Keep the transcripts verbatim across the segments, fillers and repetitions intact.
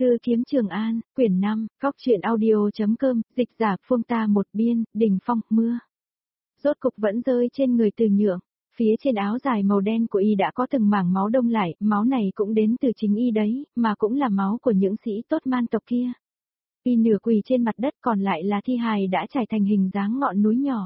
Thư kiếm Trường An, quyển năm, góc truyện audio.com, dịch giả Phương Ta một biên, Đình Phong, mưa. Rốt cục vẫn rơi trên người Từ Nhượng, phía trên áo dài màu đen của y đã có từng mảng máu đông lại, máu này cũng đến từ chính y đấy, mà cũng là máu của những sĩ tốt man tộc kia. Y nửa quỳ trên mặt đất, còn lại là thi hài đã trải thành hình dáng ngọn núi nhỏ.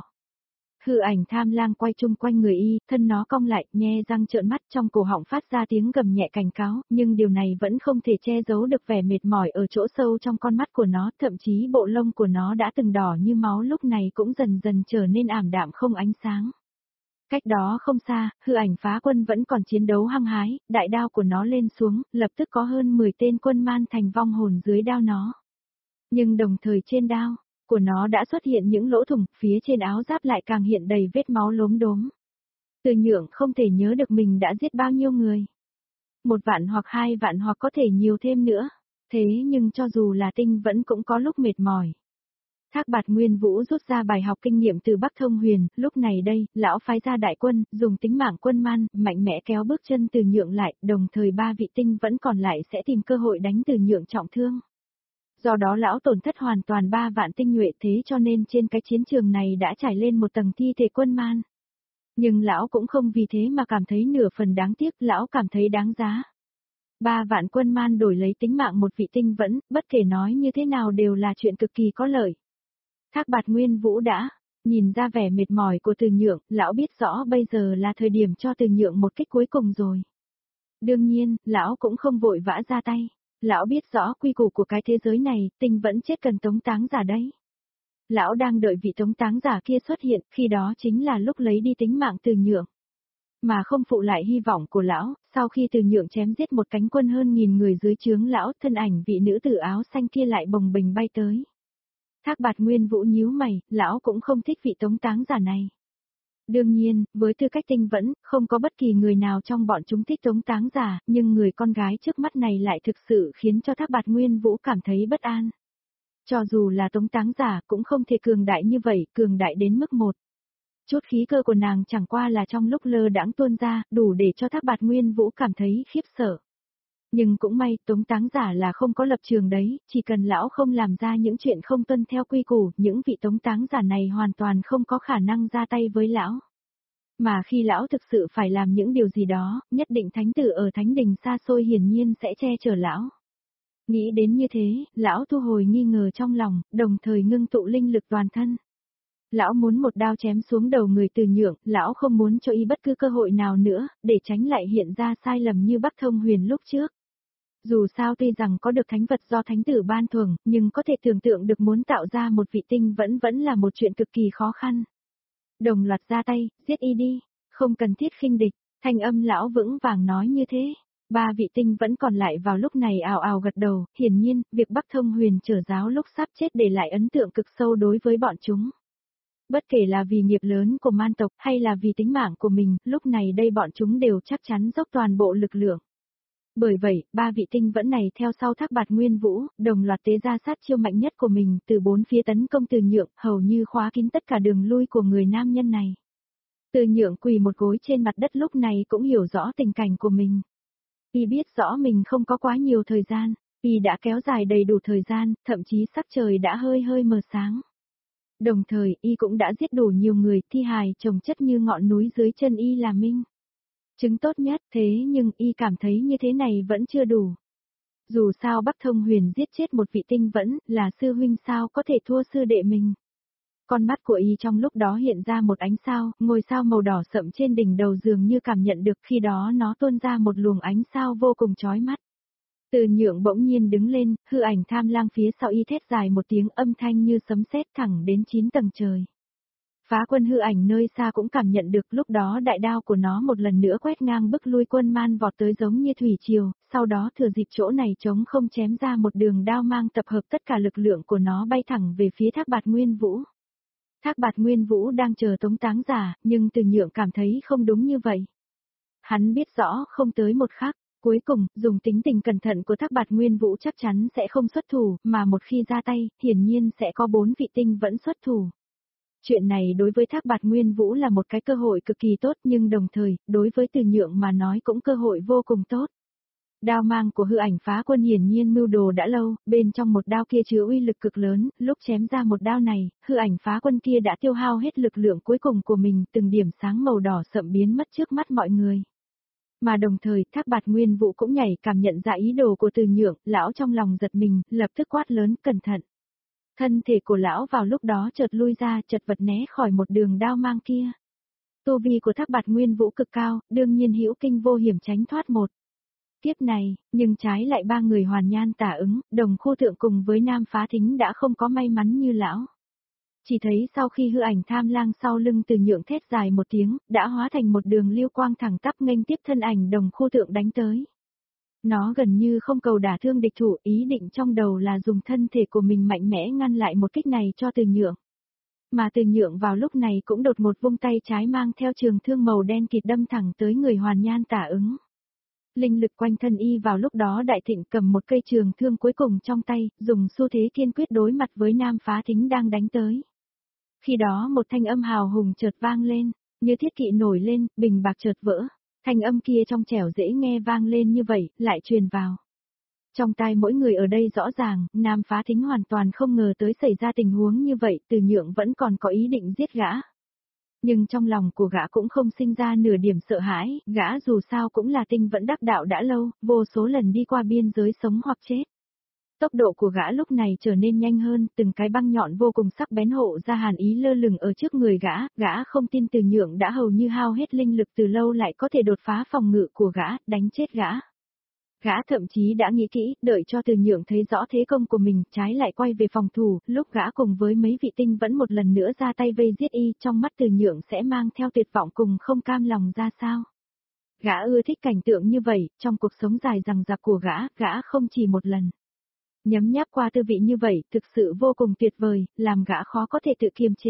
Hư ảnh tham lang quay chung quanh người y, thân nó cong lại, nhe răng trợn mắt, trong cổ họng phát ra tiếng gầm nhẹ cảnh cáo, nhưng điều này vẫn không thể che giấu được vẻ mệt mỏi ở chỗ sâu trong con mắt của nó, thậm chí bộ lông của nó đã từng đỏ như máu lúc này cũng dần dần trở nên ảm đạm không ánh sáng. Cách đó không xa, hư ảnh phá quân vẫn còn chiến đấu hăng hái, đại đao của nó lên xuống, lập tức có hơn mười tên quân man thành vong hồn dưới đao nó. Nhưng đồng thời trên đao của nó đã xuất hiện những lỗ thủng, phía trên áo giáp lại càng hiện đầy vết máu lốm đốm. Từ Nhượng không thể nhớ được mình đã giết bao nhiêu người. Một vạn hoặc hai vạn hoặc có thể nhiều thêm nữa. Thế nhưng cho dù là tinh vẫn cũng có lúc mệt mỏi. Thác Bạt Nguyên Vũ rút ra bài học kinh nghiệm từ Bắc Thông Huyền, lúc này đây, lão phái ra đại quân, dùng tính mạng quân man, mạnh mẽ kéo bước chân Từ Nhượng lại, đồng thời ba vị tinh vẫn còn lại sẽ tìm cơ hội đánh Từ Nhượng trọng thương. Do đó lão tổn thất hoàn toàn ba vạn tinh nhuệ, thế cho nên trên cái chiến trường này đã trải lên một tầng thi thể quân man. Nhưng lão cũng không vì thế mà cảm thấy nửa phần đáng tiếc, lão cảm thấy đáng giá. Ba vạn quân man đổi lấy tính mạng một vị tinh vẫn, bất kể nói như thế nào đều là chuyện cực kỳ có lợi. Thác Bạt Nguyên Vũ đã nhìn ra vẻ mệt mỏi của Từ Nhượng, lão biết rõ bây giờ là thời điểm cho Từ Nhượng một kích cuối cùng rồi. Đương nhiên, lão cũng không vội vã ra tay. Lão biết rõ quy củ của cái thế giới này, tinh vẫn chết cần tống táng giả đấy. Lão đang đợi vị tống táng giả kia xuất hiện, khi đó chính là lúc lấy đi tính mạng Từ Nhượng. Mà không phụ lại hy vọng của lão, sau khi Từ Nhượng chém giết một cánh quân hơn nghìn người dưới trướng lão, thân ảnh vị nữ tử áo xanh kia lại bồng bềnh bay tới. Thác Bạt Nguyên Vũ nhíu mày, lão cũng không thích vị tống táng giả này. Đương nhiên, với tư cách tinh vẫn, không có bất kỳ người nào trong bọn chúng thích tống táng giả, nhưng người con gái trước mắt này lại thực sự khiến cho Thác Bạt Nguyên Vũ cảm thấy bất an. Cho dù là tống táng giả, cũng không thể cường đại như vậy, cường đại đến mức một. Chút khí cơ của nàng chẳng qua là trong lúc lơ đãng tuôn ra, đủ để cho Thác Bạt Nguyên Vũ cảm thấy khiếp sợ. Nhưng cũng may, tống táng giả là không có lập trường đấy, chỉ cần lão không làm ra những chuyện không tuân theo quy củ, những vị tống táng giả này hoàn toàn không có khả năng ra tay với lão. Mà khi lão thực sự phải làm những điều gì đó, nhất định thánh tử ở thánh đình xa xôi hiển nhiên sẽ che chở lão. Nghĩ đến như thế, lão thu hồi nghi ngờ trong lòng, đồng thời ngưng tụ linh lực toàn thân. Lão muốn một đao chém xuống đầu người Từ Nhượng, lão không muốn cho y bất cứ cơ hội nào nữa, để tránh lại hiện ra sai lầm như Bắc Thông Huyền lúc trước. Dù sao tuy rằng có được thánh vật do thánh tử ban thưởng, nhưng có thể tưởng tượng được muốn tạo ra một vị tinh vẫn vẫn là một chuyện cực kỳ khó khăn. Đồng loạt ra tay, giết y đi, không cần thiết khinh địch, thanh âm lão vững vàng nói như thế. Ba vị tinh vẫn còn lại vào lúc này ào ào gật đầu, hiển nhiên, việc Bắc Thông Huyền trở giáo lúc sắp chết để lại ấn tượng cực sâu đối với bọn chúng. Bất kể là vì nghiệp lớn của man tộc hay là vì tính mạng của mình, lúc này đây bọn chúng đều chắc chắn dốc toàn bộ lực lượng. Bởi vậy, ba vị tinh vẫn này theo sau Thác Bạt Nguyên Vũ, đồng loạt tế ra sát chiêu mạnh nhất của mình, từ bốn phía tấn công Từ Nhượng, hầu như khóa kín tất cả đường lui của người nam nhân này. Từ Nhượng quỳ một gối trên mặt đất lúc này cũng hiểu rõ tình cảnh của mình. Y biết rõ mình không có quá nhiều thời gian, y đã kéo dài đầy đủ thời gian, thậm chí sắc trời đã hơi hơi mờ sáng. Đồng thời, y cũng đã giết đủ nhiều người, thi hài chồng chất như ngọn núi dưới chân y là minh chứng tốt nhất, thế nhưng y cảm thấy như thế này vẫn chưa đủ. Dù sao Bắc Thông Huyền giết chết một vị tinh vẫn, là sư huynh sao có thể thua sư đệ mình. Con mắt của y trong lúc đó hiện ra một ánh sao, ngôi sao màu đỏ sậm trên đỉnh đầu dường như cảm nhận được, khi đó nó tuôn ra một luồng ánh sao vô cùng chói mắt. Từ Nhượng bỗng nhiên đứng lên, hư ảnh tham lang phía sau y thét dài một tiếng, âm thanh như sấm sét thẳng đến chín tầng trời. Phá quân hư ảnh nơi xa cũng cảm nhận được, lúc đó đại đao của nó một lần nữa quét ngang bức lui quân man vọt tới giống như thủy triều, sau đó thừa dịp chỗ này trống không chém ra một đường đao mang tập hợp tất cả lực lượng của nó bay thẳng về phía Thác Bạt Nguyên Vũ. Thác Bạt Nguyên Vũ đang chờ tống táng giả, nhưng Từ Nhượng cảm thấy không đúng như vậy. Hắn biết rõ không tới một khắc, cuối cùng, dùng tính tình cẩn thận của Thác Bạt Nguyên Vũ chắc chắn sẽ không xuất thủ, mà một khi ra tay, hiển nhiên sẽ có bốn vị tinh vẫn xuất thủ. Chuyện này đối với Thác Bạt Nguyên Vũ là một cái cơ hội cực kỳ tốt, nhưng đồng thời, đối với Từ Nhượng mà nói cũng cơ hội vô cùng tốt. Đao mang của hư ảnh phá quân hiển nhiên mưu đồ đã lâu, bên trong một đao kia chứa uy lực cực lớn, lúc chém ra một đao này, hư ảnh phá quân kia đã tiêu hao hết lực lượng cuối cùng của mình, từng điểm sáng màu đỏ sậm biến mất trước mắt mọi người. Mà đồng thời, Thác Bạt Nguyên Vũ cũng nhảy cảm nhận ra ý đồ của Từ Nhượng, lão trong lòng giật mình, lập tức quát lớn, cẩn thận. Thân thể của lão vào lúc đó chợt lui ra, chật vật né khỏi một đường đao mang kia. Tu vi của Thác Bạt Nguyên Vũ cực cao, đương nhiên hữu kinh vô hiểm tránh thoát một tiếp này, nhưng trái lại ba người Hoàn Nhan Tả Ứng, Đồng Khu Thượng cùng với Nam Phá Thính đã không có may mắn như lão. Chỉ thấy sau khi hư ảnh tham lang sau lưng Từ Nhượng thét dài một tiếng, đã hóa thành một đường lưu quang thẳng tắp nghênh tiếp thân ảnh Đồng Khu Thượng đánh tới. Nó gần như không cầu đả thương địch thủ, ý định trong đầu là dùng thân thể của mình mạnh mẽ ngăn lại một kích này cho Từ Nhượng. Mà Từ Nhượng vào lúc này cũng đột một vung tay trái mang theo trường thương màu đen kịt đâm thẳng tới người Hoàn Nhan Tả Ứng. Linh lực quanh thân y vào lúc đó đại thịnh cầm một cây trường thương cuối cùng trong tay, dùng xu thế kiên quyết đối mặt với Nam Phá Thính đang đánh tới. Khi đó một thanh âm hào hùng chợt vang lên, như thiết kỵ nổi lên, bình bạc chợt vỡ. Thanh âm kia trong trẻo dễ nghe vang lên như vậy, lại truyền vào. Trong tai mỗi người ở đây rõ ràng, Nam Phá Thính hoàn toàn không ngờ tới xảy ra tình huống như vậy, Từ Nhượng vẫn còn có ý định giết gã. Nhưng trong lòng của gã cũng không sinh ra nửa điểm sợ hãi, gã dù sao cũng là tinh vẫn đắc đạo đã lâu, vô số lần đi qua biên giới sống hoặc chết. Tốc độ của gã lúc này trở nên nhanh hơn, từng cái băng nhọn vô cùng sắc bén hộ ra hàn ý lơ lửng ở trước người gã, gã không tin Từ Nhượng đã hầu như hao hết linh lực từ lâu lại có thể đột phá phòng ngự của gã, đánh chết gã. Gã thậm chí đã nghĩ kỹ, đợi cho Từ Nhượng thấy rõ thế công của mình, trái lại quay về phòng thủ, lúc gã cùng với mấy vị tinh vẫn một lần nữa ra tay vây giết y, trong mắt Từ Nhượng sẽ mang theo tuyệt vọng cùng không cam lòng ra sao. Gã ưa thích cảnh tượng như vậy, trong cuộc sống dài dằng dặc của gã, gã không chỉ một lần nhấm nháp qua tư vị như vậy, thực sự vô cùng tuyệt vời, làm gã khó có thể tự kiềm chế.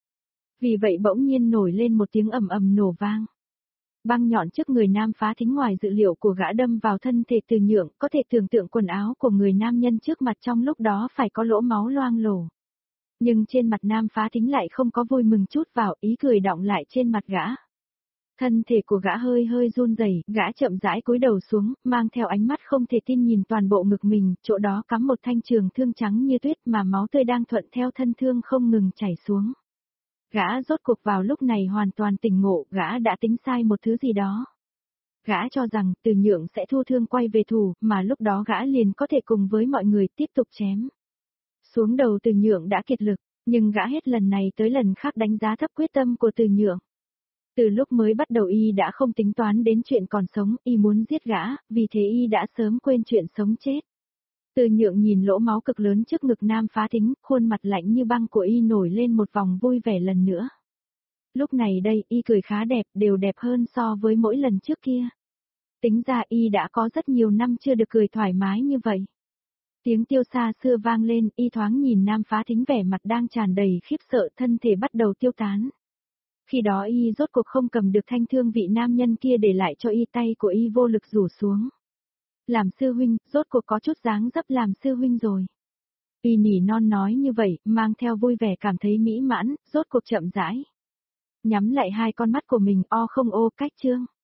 Vì vậy bỗng nhiên nổi lên một tiếng ầm ầm nổ vang. Băng nhọn trước người Nam Phá Thính ngoài dự liệu của gã đâm vào thân thể Từ Nhượng, có thể tưởng tượng quần áo của người nam nhân trước mặt trong lúc đó phải có lỗ máu loang lổ. Nhưng trên mặt Nam Phá Thính lại không có vui mừng chút vào, ý cười đọng lại trên mặt gã. Thân thể của gã hơi hơi run rẩy, gã chậm rãi cúi đầu xuống, mang theo ánh mắt không thể tin nhìn toàn bộ ngực mình, chỗ đó cắm một thanh trường thương trắng như tuyết mà máu tươi đang thuận theo thân thương không ngừng chảy xuống. Gã rốt cuộc vào lúc này hoàn toàn tỉnh ngộ, gã đã tính sai một thứ gì đó. Gã cho rằng Từ Nhượng sẽ thu thương quay về thủ, mà lúc đó gã liền có thể cùng với mọi người tiếp tục chém. Xuống đầu Từ Nhượng đã kiệt lực, nhưng gã hết lần này tới lần khác đánh giá thấp quyết tâm của Từ Nhượng. Từ lúc mới bắt đầu y đã không tính toán đến chuyện còn sống, y muốn giết gã, vì thế y đã sớm quên chuyện sống chết. Từ Nhượng nhìn lỗ máu cực lớn trước ngực Nam Phá Thính, khuôn mặt lạnh như băng của y nổi lên một vòng vui vẻ lần nữa. Lúc này đây, y cười khá đẹp, đều đẹp hơn so với mỗi lần trước kia. Tính ra y đã có rất nhiều năm chưa được cười thoải mái như vậy. Tiếng tiêu xa xưa vang lên, y thoáng nhìn Nam Phá Thính vẻ mặt đang tràn đầy khiếp sợ, thân thể bắt đầu tiêu tán. Khi đó y rốt cuộc không cầm được thanh thương vị nam nhân kia để lại cho y, tay của y vô lực rủ xuống. Làm sư huynh, rốt cuộc có chút dáng dấp làm sư huynh rồi. Y nỉ non nói như vậy, mang theo vui vẻ cảm thấy mỹ mãn, rốt cuộc chậm rãi nhắm lại hai con mắt của mình, o không ô cách chương.